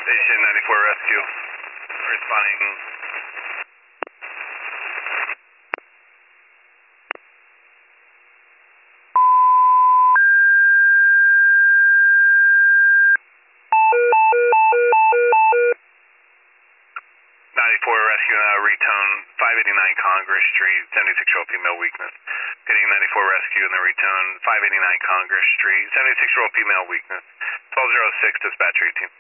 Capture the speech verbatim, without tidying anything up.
Station ninety-four Rescue. Responding. ninety-four Rescue, uh, retone five eighty-nine Congress Street, seventy-six-year-old female weakness. Getting ninety-four Rescue in the retone five eighty-nine Congress Street, seventy-six-year-old female weakness. twelve oh six, dispatcher eighteen.